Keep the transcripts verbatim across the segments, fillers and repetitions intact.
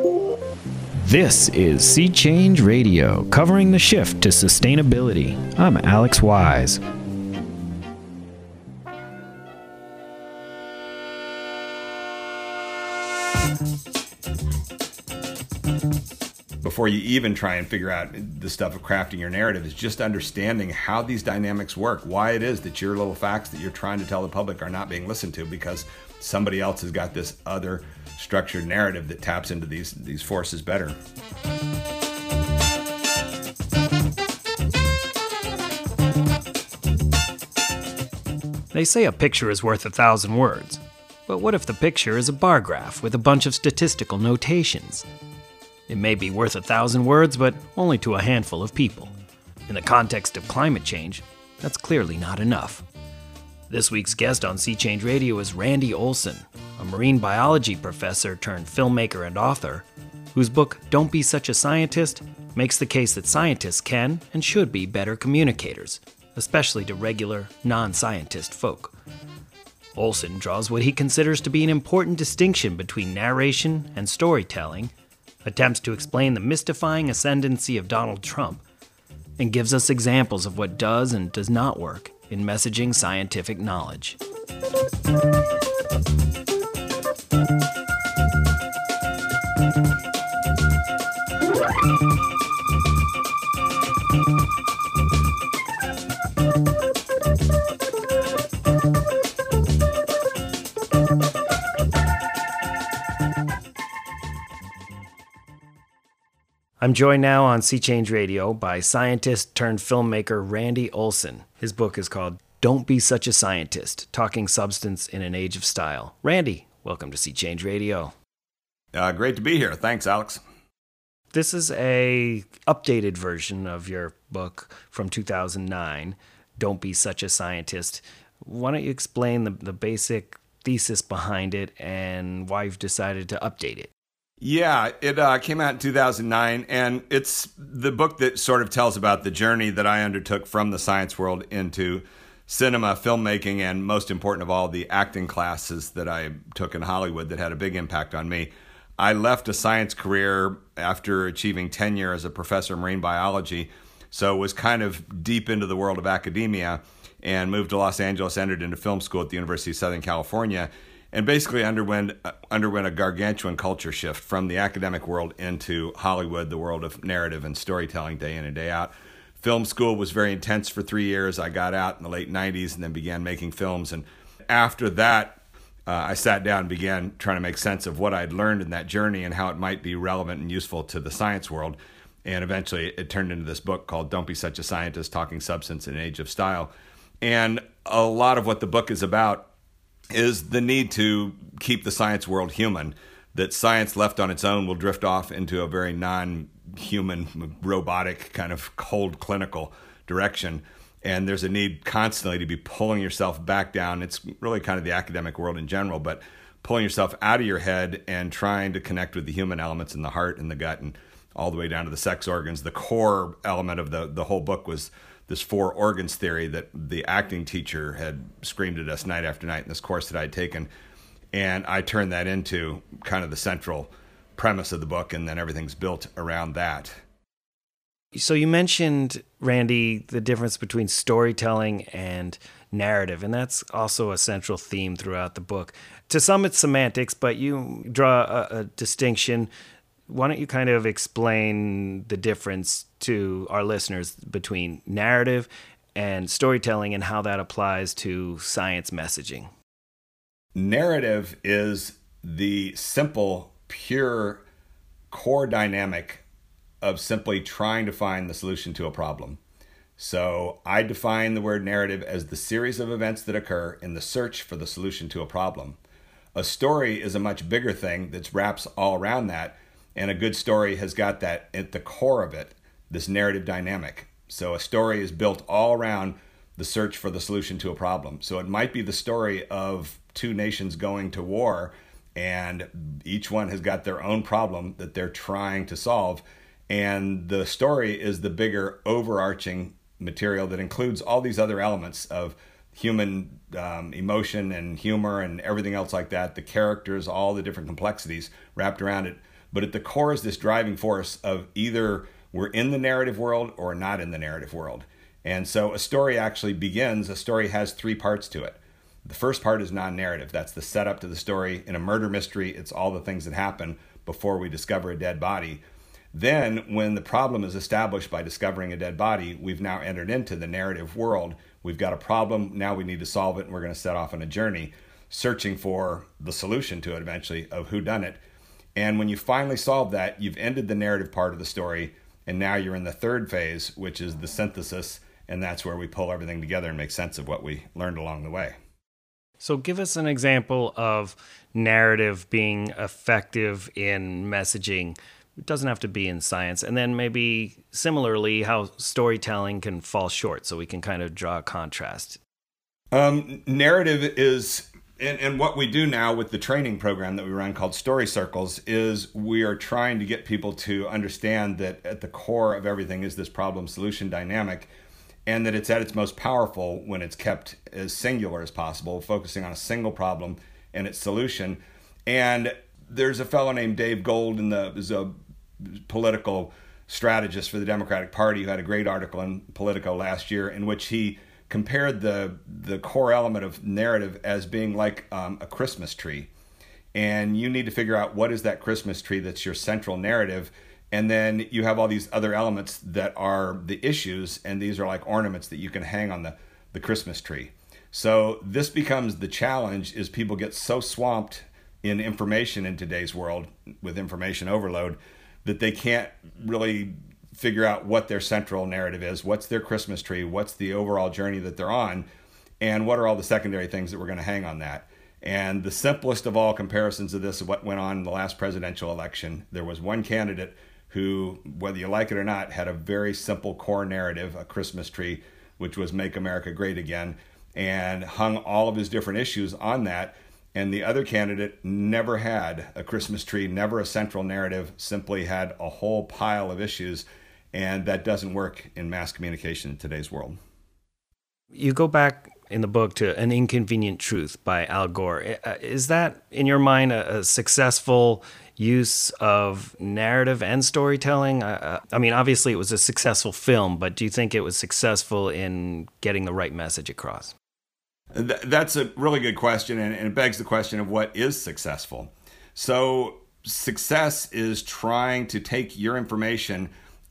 This is Sea Change Radio, covering the shift to sustainability. I'm Alex Wise. Before you even try and figure out the stuff of crafting your narrative, is just understanding how these dynamics work, why it is that your little facts that you're trying to tell the public are not being listened to because somebody else has got this other structured narrative that taps into these these forces better. They say a picture is worth a thousand words. But what if the picture is a bar graph with a bunch of statistical notations? It may be worth a thousand words, but only to a handful of people. In the context of climate change, that's clearly not enough. This week's guest on Sea Change Radio is Randy Olson, a marine biology professor turned filmmaker and author, whose book Don't Be Such a Scientist makes the case that scientists can and should be better communicators, especially to regular, non-scientist folk. Olson draws what he considers to be an important distinction between narration and storytelling, attempts to explain the mystifying ascendancy of Donald Trump, and gives us examples of what does and does not work in messaging scientific knowledge. I'm joined now on Sea Change Radio by scientist turned filmmaker Randy Olson. His book is called Don't Be Such a Scientist, Talking Substance in an Age of Style. Randy, welcome to Sea Change Radio. Uh, great to be here. Thanks, Alex. This is a updated version of your book from two thousand nine, Don't Be Such a Scientist. Why don't you explain the, the basic thesis behind it and why you've decided to update it? Yeah, it uh, came out in two thousand nine, and it's the book that sort of tells about the journey that I undertook from the science world into cinema, filmmaking, and most important of all, the acting classes that I took in Hollywood that had a big impact on me. I left a science career after achieving tenure as a professor of marine biology, so was kind of deep into the world of academia and moved to Los Angeles, entered into film school at the University of Southern California, and basically underwent uh, underwent a gargantuan culture shift from the academic world into Hollywood, the world of narrative and storytelling day in and day out. Film school was very intense for three years. I got out in the late nineties and then began making films. And after that, uh, I sat down and began trying to make sense of what I'd learned in that journey and how it might be relevant and useful to the science world. And eventually it turned into this book called Don't Be Such a Scientist, Talking Substance in an Age of Style. And a lot of what the book is about is the need to keep the science world human, that science left on its own will drift off into a very non-human, robotic, kind of cold clinical direction. And there's a need constantly to be pulling yourself back down. It's really kind of the academic world in general, but pulling yourself out of your head and trying to connect with the human elements in the heart and the gut and all the way down to the sex organs. The core element of the, the whole book was this four organs theory that the acting teacher had screamed at us night after night in this course that I'd taken. And I turned that into kind of the central premise of the book, and then everything's built around that. So you mentioned, Randy, the difference between storytelling and narrative, and that's also a central theme throughout the book. To some, it's semantics, but you draw a, a distinction. Why don't you kind of explain the difference to our listeners between narrative and storytelling and how that applies to science messaging? Narrative is the simple, pure, core dynamic of simply trying to find the solution to a problem. So I define the word narrative as the series of events that occur in the search for the solution to a problem. A story is a much bigger thing that wraps all around that. And a good story has got that at the core of it, this narrative dynamic. So a story is built all around the search for the solution to a problem. So it might be the story of two nations going to war, and each one has got their own problem that they're trying to solve. And the story is the bigger overarching material that includes all these other elements of human um, emotion and humor and everything else like that, the characters, all the different complexities wrapped around it. But at the core is this driving force of either we're in the narrative world or not in the narrative world. And so a story actually begins, a story has three parts to it. The first part is non-narrative. That's the setup to the story. In a murder mystery, it's all the things that happen before we discover a dead body. Then, when the problem is established by discovering a dead body, we've now entered into the narrative world. We've got a problem, now we need to solve it, and we're going to set off on a journey, searching for the solution to it eventually of who done it. And when you finally solve that, you've ended the narrative part of the story, and now you're in the third phase, which is the synthesis, and that's where we pull everything together and make sense of what we learned along the way. So give us an example of narrative being effective in messaging. It doesn't have to be in science. And then maybe similarly, how storytelling can fall short, so we can kind of draw a contrast. Um, narrative is, and, and what we do now with the training program that we run called Story Circles, is we are trying to get people to understand that at the core of everything is this problem-solution dynamic, and that it's at its most powerful when it's kept as singular as possible, focusing on a single problem and its solution. And there's a fellow named Dave Gold, in the, is a political strategist for the Democratic Party, who had a great article in Politico last year in which he compared the the core element of narrative as being like um, a Christmas tree. And you need to figure out what is that Christmas tree that's your central narrative. And then you have all these other elements that are the issues, and these are like ornaments that you can hang on the, the Christmas tree. So this becomes the challenge, is people get so swamped in information in today's world with information overload that they can't really figure out what their central narrative is, what's their Christmas tree, what's the overall journey that they're on, and what are all the secondary things that we're going to hang on that. And the simplest of all comparisons of this is what went on in the last presidential election. There was one candidate who, whether you like it or not, had a very simple core narrative, a Christmas tree, which was Make America Great Again, and hung all of his different issues on that. And the other candidate never had a Christmas tree, never a central narrative, simply had a whole pile of issues. And that doesn't work in mass communication in today's world. You go back in the book to An Inconvenient Truth by Al Gore. Is that, in your mind, a, a successful use of narrative and storytelling? Uh, I mean, obviously it was a successful film, but do you think it was successful in getting the right message across? Th- that's a really good question, and, and it begs the question of what is successful. So success is trying to take your information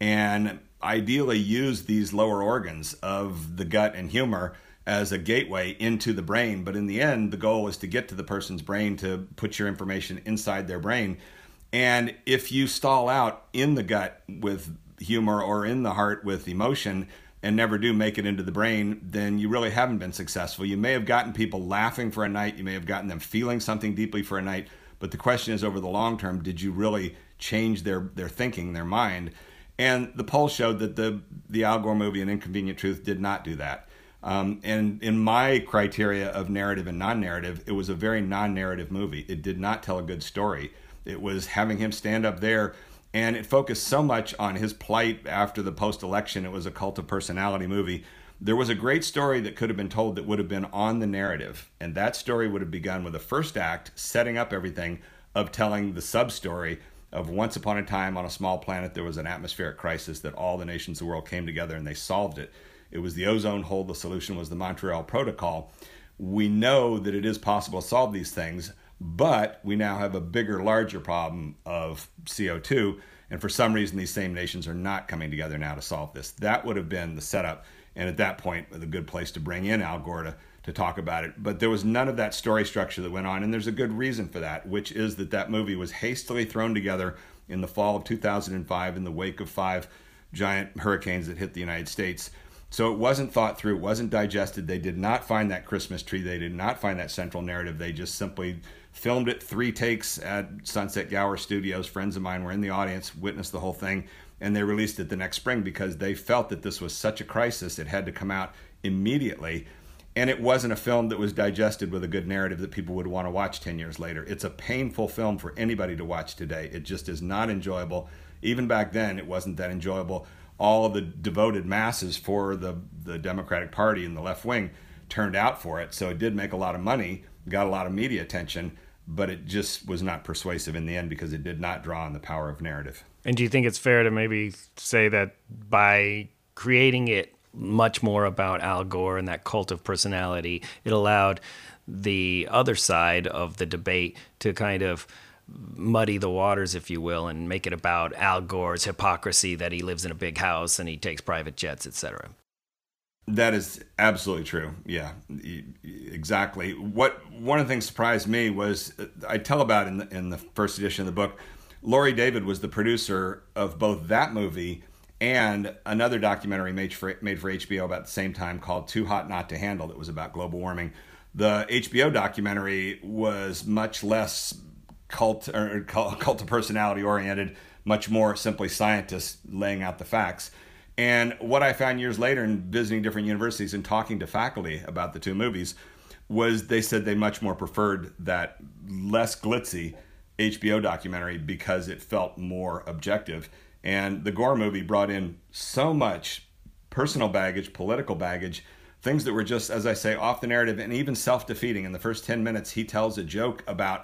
and ideally use these lower organs of the gut and humor as a gateway into the brain. But in the end, the goal is to get to the person's brain, to put your information inside their brain. And if you stall out in the gut with humor or in the heart with emotion and never do make it into the brain, then you really haven't been successful. You may have gotten people laughing for a night. You may have gotten them feeling something deeply for a night. But the question is, over the long term, did you really change their, their thinking, their mind? And the polls showed that the, the Al Gore movie, An Inconvenient Truth, did not do that. Um, and in my criteria of narrative and non-narrative, it was a very non-narrative movie. It did not tell a good story. It was having him stand up there, and it focused so much on his plight after the post-election. It was a cult of personality movie. There was a great story that could have been told that would have been on the narrative, and that story would have begun with the first act, setting up everything, of telling the sub-story of once upon a time on a small planet there was an atmospheric crisis that all the nations of the world came together and they solved it. It was the ozone hole. The solution was the Montreal Protocol. We know that it is possible to solve these things, but we now have a bigger, larger problem of C O two, and for some reason these same nations are not coming together now to solve this. That would have been the setup, and at that point, a good place to bring in Al Gore to, to talk about it. But there was none of that story structure that went on, and there's a good reason for that, which is that that movie was hastily thrown together in the fall of two thousand five in the wake of five giant hurricanes that hit the United States. So it wasn't thought through, it wasn't digested. They did not find that Christmas tree. They did not find that central narrative. They just simply filmed it, three takes at Sunset Gower Studios. Friends of mine were in the audience, witnessed the whole thing, and they released it the next spring because they felt that this was such a crisis. It had to come out immediately. And it wasn't a film that was digested with a good narrative that people would want to watch ten years later. It's a painful film for anybody to watch today. It just is not enjoyable. Even back then, it wasn't that enjoyable. All of the devoted masses for the, the Democratic Party and the left wing turned out for it. So it did make a lot of money, got a lot of media attention, but it just was not persuasive in the end because it did not draw on the power of narrative. And do you think it's fair to maybe say that by creating it much more about Al Gore and that cult of personality, it allowed the other side of the debate to kind of muddy the waters, if you will, and make it about Al Gore's hypocrisy that he lives in a big house and he takes private jets, et cetera? That is absolutely true. Yeah, exactly. What one of the things surprised me was I tell about in the, in the first edition of the book, Laurie David was the producer of both that movie and another documentary made for, made for H B O about the same time called Too Hot Not to Handle. That was about global warming. The H B O documentary was much less cult or cult of personality oriented, much more simply scientists laying out the facts. And what I found years later in visiting different universities and talking to faculty about the two movies was they said they much more preferred that less glitzy H B O documentary because it felt more objective. And the Gore movie brought in so much personal baggage, political baggage, things that were just, as I say, off the narrative and even self-defeating. In the first ten minutes, he tells a joke about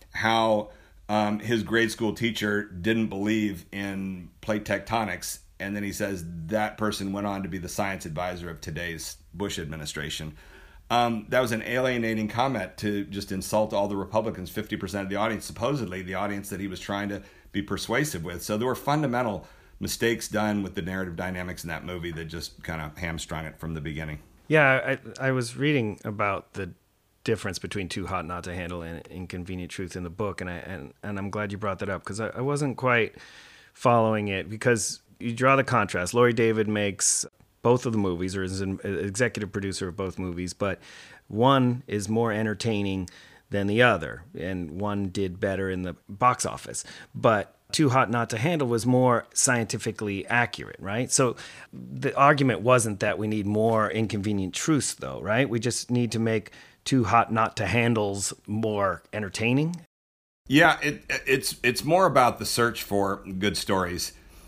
how um, his grade school teacher didn't believe in plate tectonics. And then he says that person went on to be the science advisor of today's Bush administration. Um, that was an alienating comment to just insult all the Republicans, fifty percent of the audience, supposedly the audience that he was trying to be persuasive with. So there were fundamental mistakes done with the narrative dynamics in that movie that just kind of hamstrung it from the beginning. Yeah, I, I was reading about the difference between Too Hot Not to Handle and Inconvenient Truth in the book, and I and, and I'm glad you brought that up because I, I wasn't quite following it because you draw the contrast. Laurie David makes both of the movies, or is an executive producer of both movies, but one is more entertaining than the other, and one did better in the box office. But Too Hot Not to Handle was more scientifically accurate, right? So the argument wasn't that we need more Inconvenient Truths, though, right? We just need to make Too Hot Not to Handles more entertaining. Yeah, it, it's it's more about the search for good stories.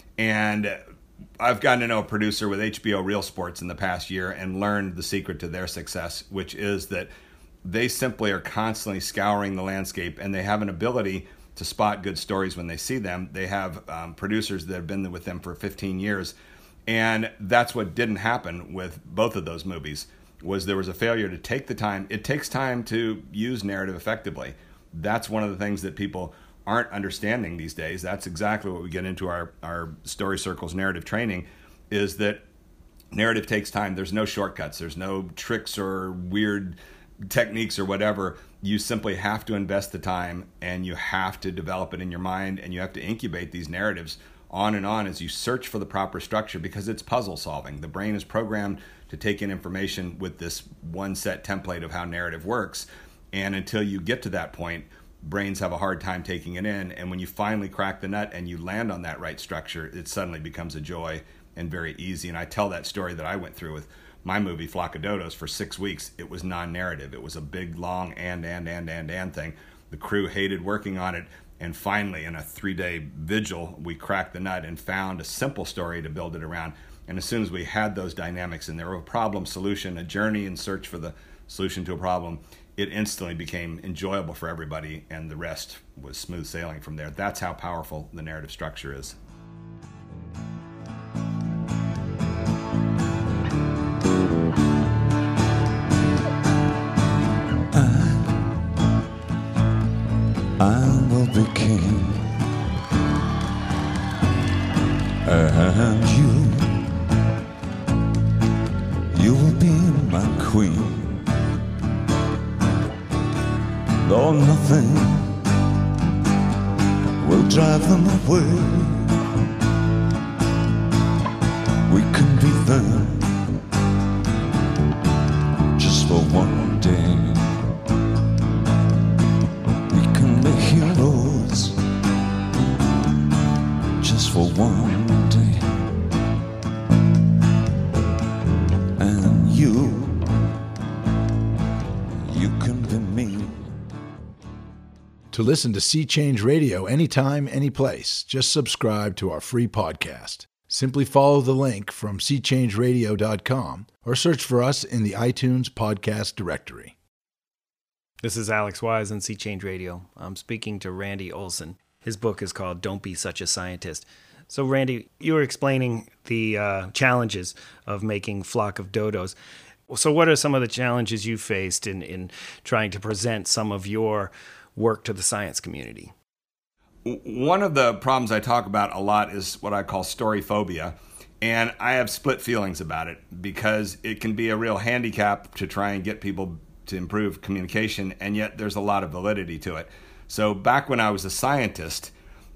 And I've gotten to know a producer with H B O Real Sports in the past year and learned the secret to their success, which is that they simply are constantly scouring the landscape, and they have an ability to spot good stories when they see them. They have um, producers that have been with them for fifteen years, and that's what didn't happen with both of those movies, was there was a failure to take the time. It takes time to use narrative effectively. That's one of the things that people aren't understanding these days. That's exactly what we get into our, our Story Circles narrative training, is that narrative takes time. There's no shortcuts. There's no tricks or weird techniques or whatever. You simply have to invest the time, and you have to develop it in your mind, and you have to incubate these narratives on and on as you search for the proper structure, because it's puzzle solving. The brain is programmed to take in information with this one set template of how narrative works. And until you get to that point, brains have a hard time taking it in. And when you finally crack the nut and you land on that right structure, it suddenly becomes a joy and very easy. And I tell that story that I went through with my movie, Flock of Dodos. For six weeks, it was non-narrative. It was a big, long and, and, and, and, and thing. The crew hated working on it. And finally, in a three-day vigil, we cracked the nut and found a simple story to build it around. And as soon as we had those dynamics and there were a problem solution, a journey in search for the solution to a problem, it instantly became enjoyable for everybody, and the rest was smooth sailing from there. That's how powerful the narrative structure is. I will be king, and you, you will be my queen. Though nothing will drive them away, we can be there just for one day. We can be heroes just for one day. And you, you can be me. To listen to Sea Change Radio anytime, anyplace, just subscribe to our free podcast. Simply follow the link from sea change radio dot com or search for us in the iTunes podcast directory. This is Alex Wise on Sea Change Radio. I'm speaking to Randy Olson. His book is called Don't Be Such a Scientist. So, Randy, you were explaining the uh, challenges of making Flock of Dodos. So what are some of the challenges you faced in, in trying to present some of your work to the science community? One of the problems I talk about a lot is what I call story phobia. And I have split feelings about it because it can be a real handicap to try and get people to improve communication, and yet there's a lot of validity to it. So back when I was a scientist,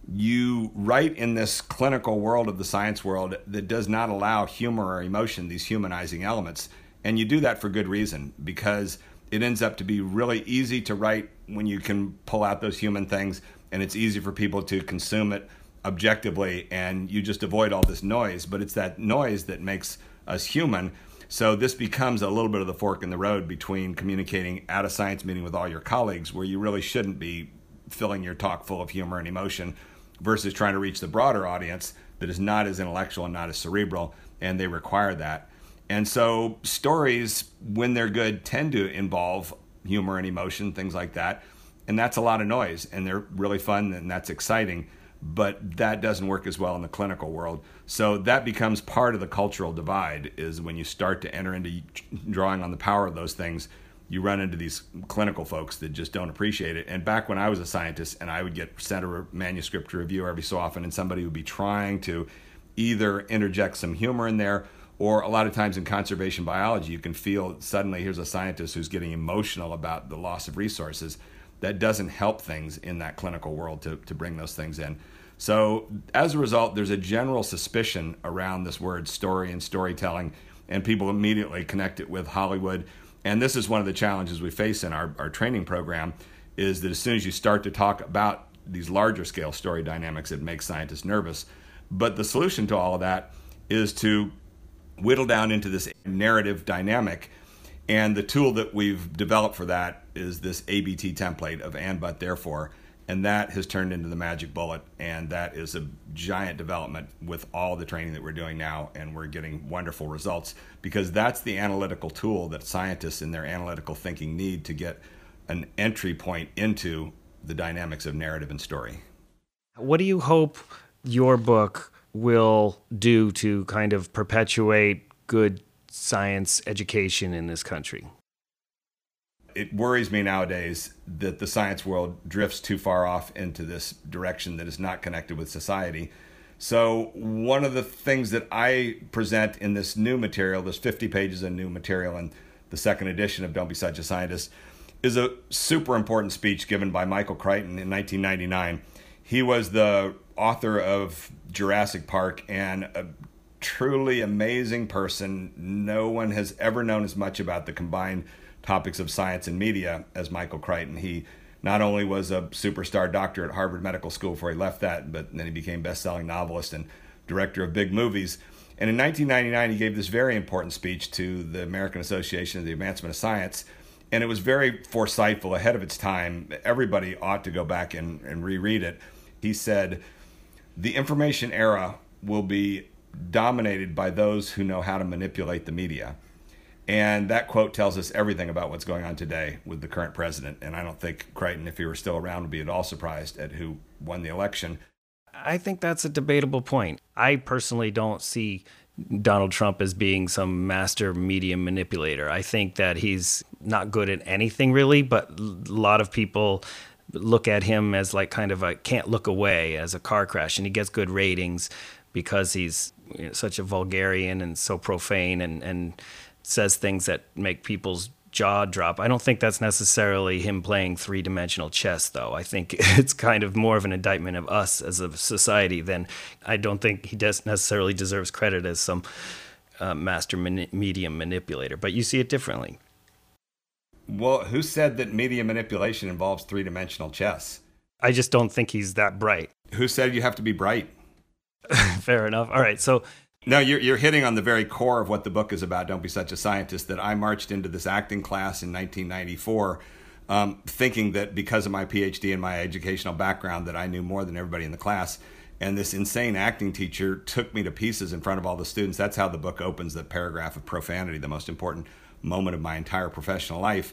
you write in this clinical world of the science world that does not allow humor or emotion, these humanizing elements. And you do that for good reason, because it ends up to be really easy to write when you can pull out those human things, and it's easy for people to consume it objectively, and you just avoid all this noise. But it's that noise that makes us human. So this becomes a little bit of the fork in the road between communicating at a science meeting with all your colleagues, where you really shouldn't be filling your talk full of humor and emotion, versus trying to reach the broader audience that is not as intellectual and not as cerebral, and they require that. And so stories, when they're good, tend to involve humor and emotion, things like that. And that's a lot of noise, and they're really fun, and that's exciting. But that doesn't work as well in the clinical world. So that becomes part of the cultural divide, is when you start to enter into drawing on the power of those things, you run into these clinical folks that just don't appreciate it. And back when I was a scientist and I would get sent a manuscript to review every so often, and somebody would be trying to either interject some humor in there, or a lot of times in conservation biology, you can feel suddenly here's a scientist who's getting emotional about the loss of resources. That doesn't help things in that clinical world to, to bring those things in. So as a result, there's a general suspicion around this word story and storytelling, and people immediately connect it with Hollywood. And this is one of the challenges we face in our, our training program, is that as soon as you start to talk about these larger scale story dynamics, it makes scientists nervous. But the solution to all of that is to whittle down into this narrative dynamic. And the tool that we've developed for that is this A B T template of and, but, therefore. And that has turned into the magic bullet. And that is a giant development with all the training that we're doing now. And we're getting wonderful results, because that's the analytical tool that scientists in their analytical thinking need to get an entry point into the dynamics of narrative and story. What do you hope your book will do to kind of perpetuate good science education in this country? It worries me nowadays that the science world drifts too far off into this direction that is not connected with society. So one of the things that I present in this new material, this fifty pages of new material in the second edition of Don't Be Such a Scientist, is a super important speech given by Michael Crichton in nineteen ninety-nine. He was the author of Jurassic Park, and a truly amazing person. No one has ever known as much about the combined topics of science and media as Michael Crichton. He not only was a superstar doctor at Harvard Medical School before he left that, but then he became best-selling novelist and director of big movies. And in nineteen ninety-nine, he gave this very important speech to the American Association of the Advancement of Science, and it was very foresightful, ahead of its time. Everybody ought to go back and, and reread it. He said, "The information era will be dominated by those who know how to manipulate the media." And that quote tells us everything about what's going on today with the current president. And I don't think Crichton, if he were still around, would be at all surprised at who won the election. I think that's a debatable point. I personally don't see Donald Trump as being some master media manipulator. I think that he's not good at anything really, but a lot of people look at him as like kind of a can't look away, as a car crash, and he gets good ratings because he's, you know, such a vulgarian and so profane and, and says things that make people's jaw drop. I don't think that's necessarily him playing three-dimensional chess, though. I think it's kind of more of an indictment of us as a society than I don't think he does necessarily deserves credit as some uh, master mani- media manipulator. But you see it differently. Well, who said that media manipulation involves three-dimensional chess? I just don't think he's that bright. Who said you have to be bright? Fair enough. All right, so... No, you're you're hitting on the very core of what the book is about, Don't Be Such a Scientist, that I marched into this acting class in nineteen ninety-four um, thinking that because of my P H D and my educational background that I knew more than everybody in the class. And this insane acting teacher took me to pieces in front of all the students. That's how the book opens, the paragraph of profanity, the most important moment of my entire professional life.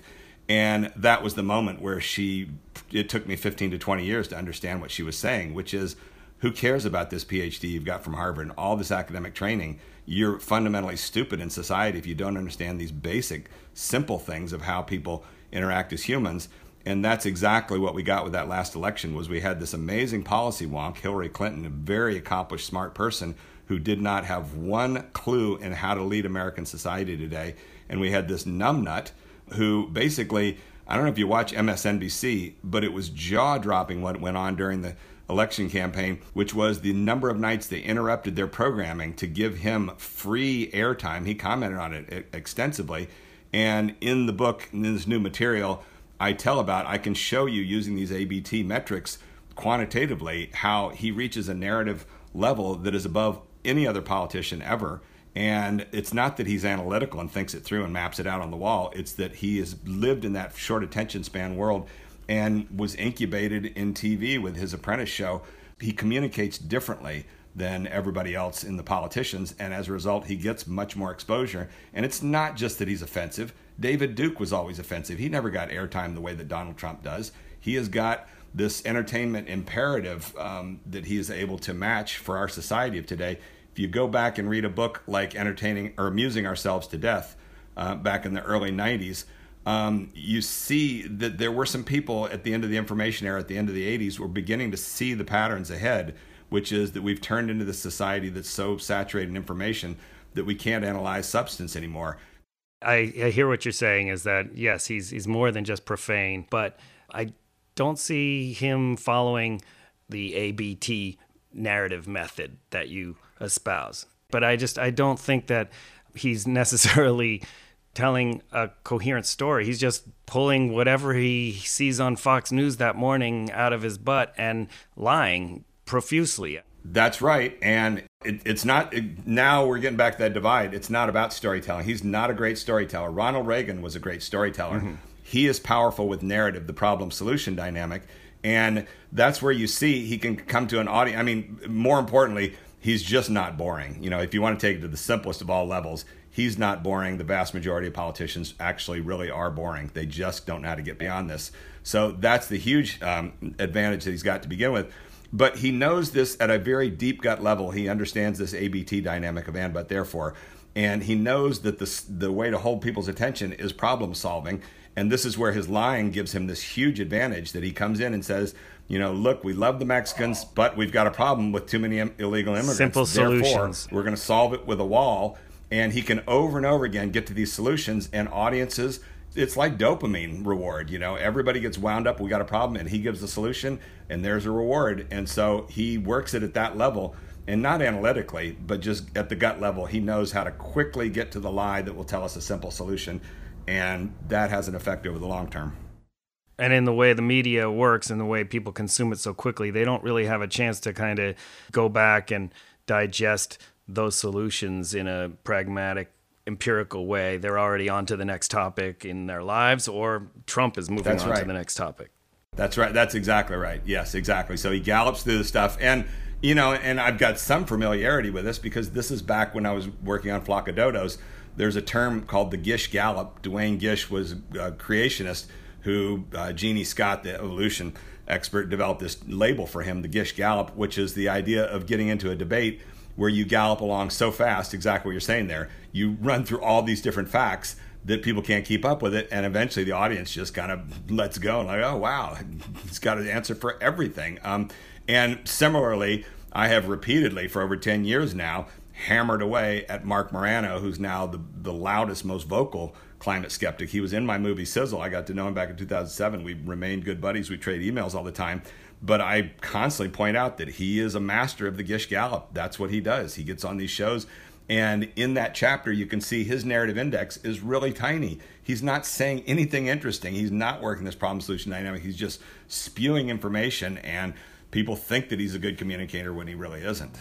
And that was the moment where she, it took me fifteen to twenty years to understand what she was saying, which is, who cares about this P H D you've got from Harvard and all this academic training? You're fundamentally stupid in society if you don't understand these basic, simple things of how people interact as humans. And that's exactly what we got with that last election, was we had this amazing policy wonk, Hillary Clinton, a very accomplished, smart person who did not have one clue in how to lead American society today. And we had this numbnut who basically, I don't know if you watch M S N B C, but it was jaw-dropping what went on during the election campaign, which was the number of nights they interrupted their programming to give him free airtime. He commented on it extensively. And in the book, in this new material, I tell about, I can show you using these A B T metrics quantitatively how he reaches a narrative level that is above any other politician ever. And it's not that he's analytical and thinks it through and maps it out on the wall. It's that he has lived in that short attention span world and was incubated in T V with his Apprentice show. He communicates differently than everybody else in the politicians, and as a result, he gets much more exposure. And it's not just that he's offensive. David Duke was always offensive. He never got airtime the way that Donald Trump does. He has got this entertainment imperative um, that he is able to match for our society of today. If you go back and read a book like Entertaining or Amusing Ourselves to Death uh, back in the early nineties, um, you see that there were some people at the end of the information era, at the end of the eighties, were beginning to see the patterns ahead, which is that we've turned into this society that's so saturated in information that we can't analyze substance anymore. I, I hear what you're saying is that, yes, he's he's more than just profane, but I don't see him following the A B T narrative method that you espouse. But I just, I don't think that he's necessarily telling a coherent story. He's just pulling whatever he sees on Fox News that morning out of his butt and lying profusely. That's right. And it, it's not, it, now we're getting back to that divide. It's not about storytelling. He's not a great storyteller. Ronald Reagan was a great storyteller. Mm-hmm. He is powerful with narrative, the problem-solution dynamic. And that's where you see he can come to an audience. I mean, more importantly, he's just not boring. You know, if you want to take it to the simplest of all levels, he's not boring. The vast majority of politicians actually really are boring. They just don't know how to get beyond this. So that's the huge um, advantage that he's got to begin with. But he knows this at a very deep gut level. He understands this A B T dynamic of and, but, therefore. And he knows that the, the way to hold people's attention is problem solving. And this is where his lying gives him this huge advantage, that he comes in and says, you know, look, we love the Mexicans, but we've got a problem with too many im- illegal immigrants. Simple Therefore, solutions. We're going to solve it with a wall. And he can over and over again get to these solutions, and audiences, it's like dopamine reward. You know, everybody gets wound up. We got a problem, and he gives the solution, and there's a reward. And so he works it at that level, and not analytically, but just at the gut level. He knows how to quickly get to the lie that will tell us a simple solution, and that has an effect over the long term. And in the way the media works and the way people consume it so quickly, they don't really have a chance to kind of go back and digest those solutions in a pragmatic, empirical way. They're already on to the next topic in their lives, or Trump is moving That's on right. to the next topic. That's right. That's exactly right. Yes, exactly. So he gallops through the stuff. And, you know, and I've got some familiarity with this because this is back when I was working on Flock of Dodos. There's a term called the Gish Gallop. Duane Gish was a creationist who, uh, Jeannie Scott, the evolution expert, developed this label for him, the Gish Gallop, which is the idea of getting into a debate where you gallop along so fast, exactly what you're saying there. You run through all these different facts that people can't keep up with it, and eventually the audience just kind of lets go and like, oh, wow, he's got an answer for everything. Um, and similarly, I have repeatedly, for over ten years now, hammered away at Mark Morano, who's now the, the loudest, most vocal climate skeptic. He was in my movie Sizzle. I got to know him back in two thousand seven. We remained good buddies. We trade emails all the time. But I constantly point out that he is a master of the Gish Gallop. That's what he does. He gets on these shows. And in that chapter, you can see his narrative index is really tiny. He's not saying anything interesting. He's not working this problem solution dynamic. He's just spewing information. And people think that he's a good communicator when he really isn't.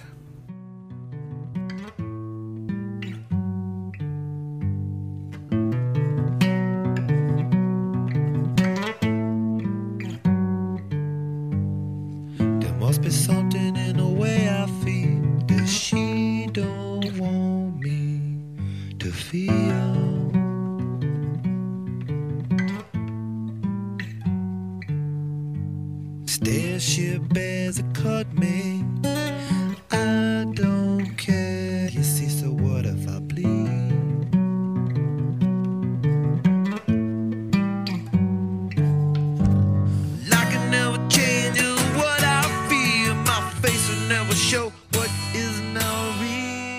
Must be something in the way I feel that she don't want me to feel. never show what is now real.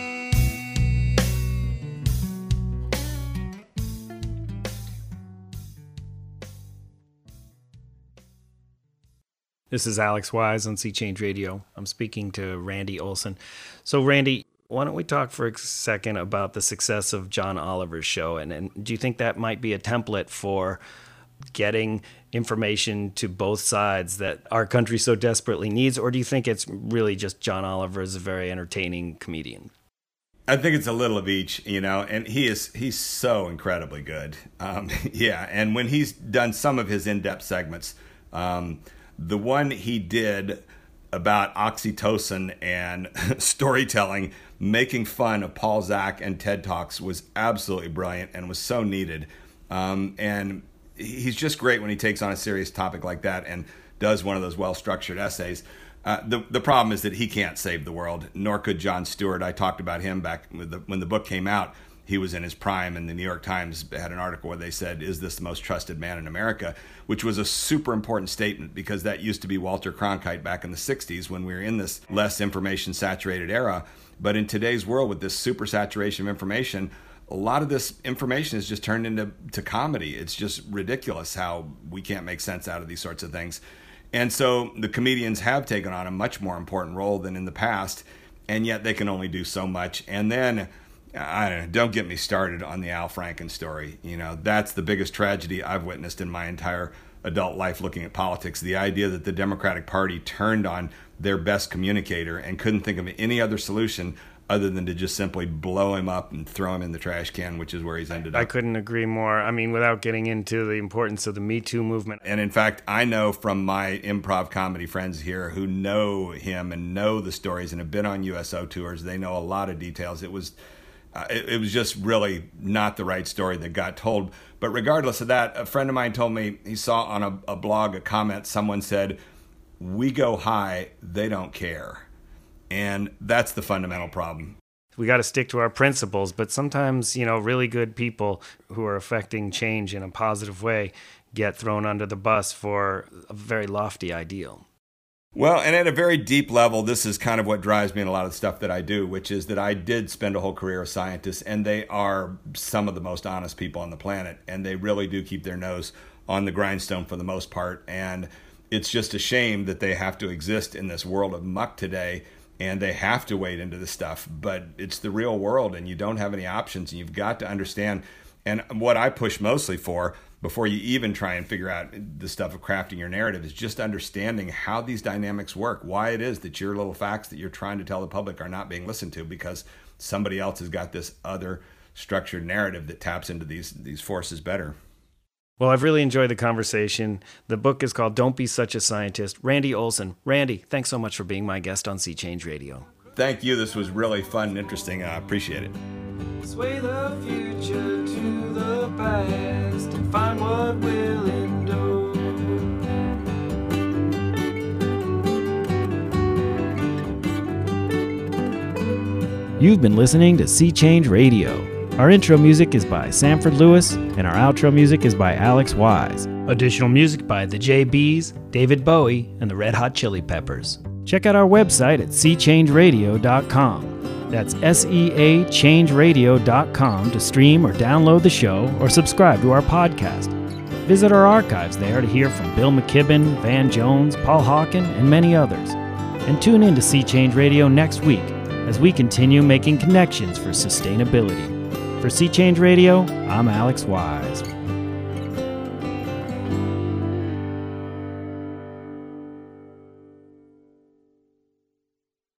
This is Alex Wise on Sea Change Radio. I'm speaking to Randy Olson. So, Randy, why don't we talk for a second about the success of John Oliver's show? And, and do you think that might be a template for getting information to both sides that our country so desperately needs? Or do you think it's really just John Oliver is a very entertaining comedian? I think it's a little of each, you know, and he is he's so incredibly good. Um, yeah, and when he's done some of his in-depth segments, um, the one he did about oxytocin and storytelling, making fun of Paul Zak and TED Talks, was absolutely brilliant and was so needed. Um, and he's just great when he takes on a serious topic like that and does one of those well-structured essays. Uh, the the problem is that he can't save the world, nor could Jon Stewart. I talked about him back with the, when the book came out. He was in his prime, and the New York Times had an article where they said, "Is this the most trusted man in America?" Which was a super important statement, because that used to be Walter Cronkite back in the sixties when we were in this less information-saturated era. But in today's world, with this super saturation of information, a lot of this information is just turned into to comedy. It's just ridiculous how we can't make sense out of these sorts of things. And so the comedians have taken on a much more important role than in the past, and yet they can only do so much. And then, I don't know, don't get me started on the Al Franken story. You know, that's the biggest tragedy I've witnessed in my entire adult life looking at politics. The idea that the Democratic Party turned on their best communicator and couldn't think of any other solution other than to just simply blow him up and throw him in the trash can, which is where he's ended up. I couldn't agree more. I mean, without getting into the importance of the Me Too movement. And in fact, I know from my improv comedy friends here who know him and know the stories and have been on U S O tours, they know a lot of details. It was uh, it, it was just really not the right story that got told. But regardless of that, a friend of mine told me he saw on a, a blog a comment, someone said, "We go high, they don't care." And that's the fundamental problem. We got to stick to our principles, but sometimes, you know, really good people who are affecting change in a positive way get thrown under the bus for a very lofty ideal. Well, and at a very deep level, this is kind of what drives me in a lot of the stuff that I do, which is that I did spend a whole career as scientist, and they are some of the most honest people on the planet, and they really do keep their nose on the grindstone for the most part. And it's just a shame that they have to exist in this world of muck today, and they have to wade into this stuff. But it's the real world, and you don't have any options, and you've got to understand. And what I push mostly for, before you even try and figure out the stuff of crafting your narrative, is just understanding how these dynamics work, why it is that your little facts that you're trying to tell the public are not being listened to because somebody else has got this other structured narrative that taps into these these forces better. Well, I've really enjoyed the conversation. The book is called Don't Be Such a Scientist. Randy Olson. Randy, thanks so much for being my guest on Sea Change Radio. Thank you. This was really fun and interesting. I appreciate it. Sway the future to the past and find what will endure. You've been listening to Sea Change Radio. Our intro music is by Sanford Lewis, and our outro music is by Alex Wise. Additional music by the J Bs, David Bowie, and the Red Hot Chili Peppers. Check out our website at sea change radio dot com. That's S E A change radio dot com to stream or download the show or subscribe to our podcast. Visit our archives there to hear from Bill McKibben, Van Jones, Paul Hawken, and many others. And tune in to Sea Change Radio next week as we continue making connections for sustainability. For Sea Change Radio, I'm Alex Wise.